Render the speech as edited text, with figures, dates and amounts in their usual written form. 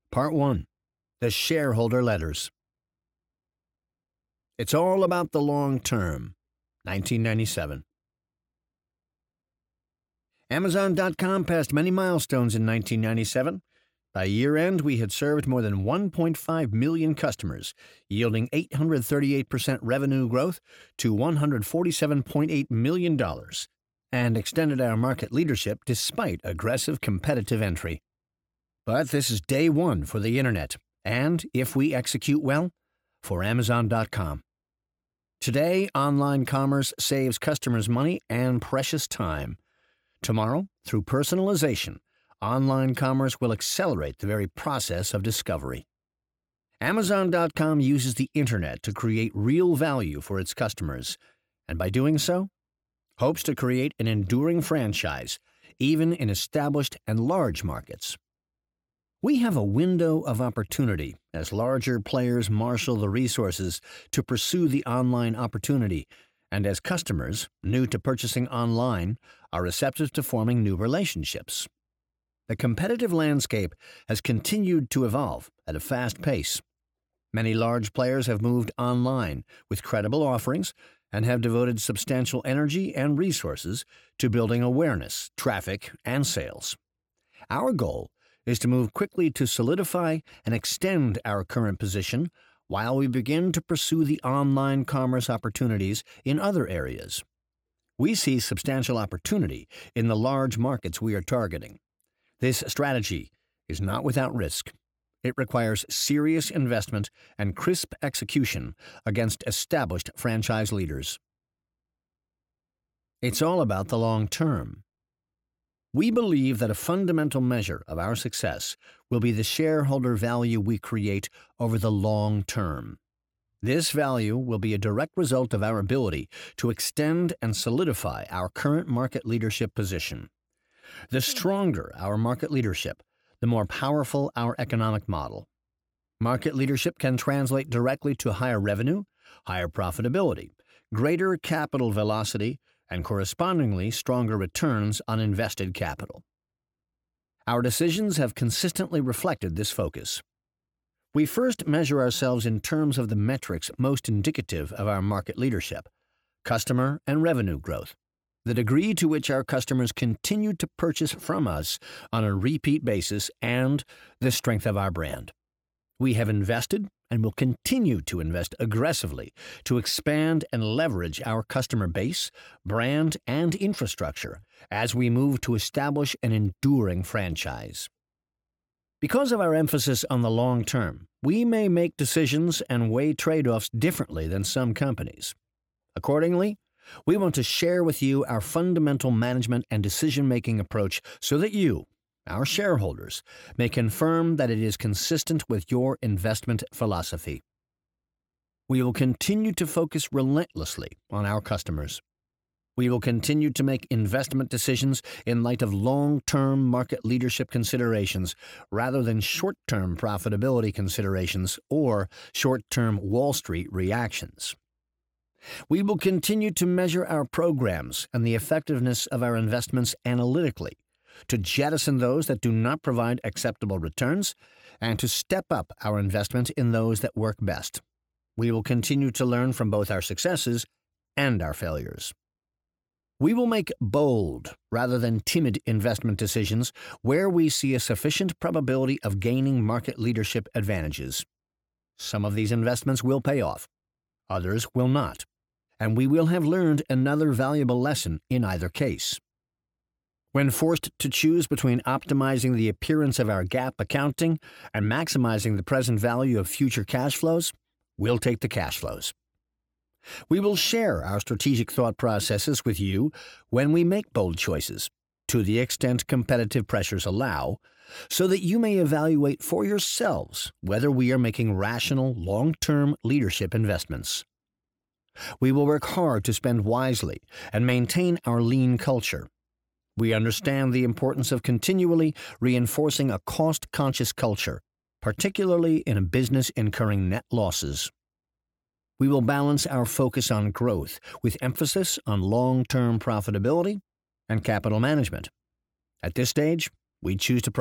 Part 1. The Shareholder Letters. It's all about the long term. 1997. Amazon.com passed many milestones in 1997. By year-end, we had served more than 1.5 million customers, yielding 838% revenue growth to $147.8 million, and extended our market leadership despite aggressive competitive entry. But this is day one for the Internet, and, if we execute well, for Amazon.com. Today, online commerce saves customers money and precious time. Tomorrow, through personalization, online commerce will accelerate the very process of discovery. Amazon.com uses the Internet to create real value for its customers, and by doing so, hopes to create an enduring franchise, even in established and large markets. We have a window of opportunity as larger players marshal the resources to pursue the online opportunity, and as customers, new to purchasing online, are receptive to forming new relationships. The competitive landscape has continued to evolve at a fast pace. Many large players have moved online with credible offerings and have devoted substantial energy and resources to building awareness, traffic, and sales. Our goal is to move quickly to solidify and extend our current position while we begin to pursue the online commerce opportunities in other areas. We see substantial opportunity in the large markets we are targeting. This strategy is not without risk. It requires serious investment and crisp execution against established franchise leaders. It's all about the long term. We believe that a fundamental measure of our success will be the shareholder value we create over the long term. This value will be a direct result of our ability to extend and solidify our current market leadership position. The stronger our market leadership, the more powerful our economic model. Market leadership can translate directly to higher revenue, higher profitability, greater capital velocity, and correspondingly stronger returns on invested capital. Our decisions have consistently reflected this focus. We first measure ourselves in terms of the metrics most indicative of our market leadership: customer and revenue growth, the degree to which our customers continue to purchase from us on a repeat basis, and the strength of our brand. We have invested and will continue to invest aggressively to expand and leverage our customer base, brand, and infrastructure as we move to establish an enduring franchise. Because of our emphasis on the long term, we may make decisions and weigh trade-offs differently than some companies. Accordingly, we want to share with you our fundamental management and decision-making approach so that you, our shareholders, may confirm that it is consistent with your investment philosophy. We will continue to focus relentlessly on our customers. We will continue to make investment decisions in light of long-term market leadership considerations rather than short-term profitability considerations or short-term Wall Street reactions. We will continue to measure our programs and the effectiveness of our investments analytically, to jettison those that do not provide acceptable returns, and to step up our investment in those that work best. We will continue to learn from both our successes and our failures. We will make bold rather than timid investment decisions where we see a sufficient probability of gaining market leadership advantages. Some of these investments will pay off, others will not, and we will have learned another valuable lesson in either case. When forced to choose between optimizing the appearance of our GAAP accounting and maximizing the present value of future cash flows, we'll take the cash flows. We will share our strategic thought processes with you when we make bold choices, to the extent competitive pressures allow, so that you may evaluate for yourselves whether we are making rational, long-term leadership investments. We will work hard to spend wisely and maintain our lean culture. We understand the importance of continually reinforcing a cost-conscious culture, particularly in a business incurring net losses. We will balance our focus on growth with emphasis on long-term profitability and capital management. At this stage, we choose to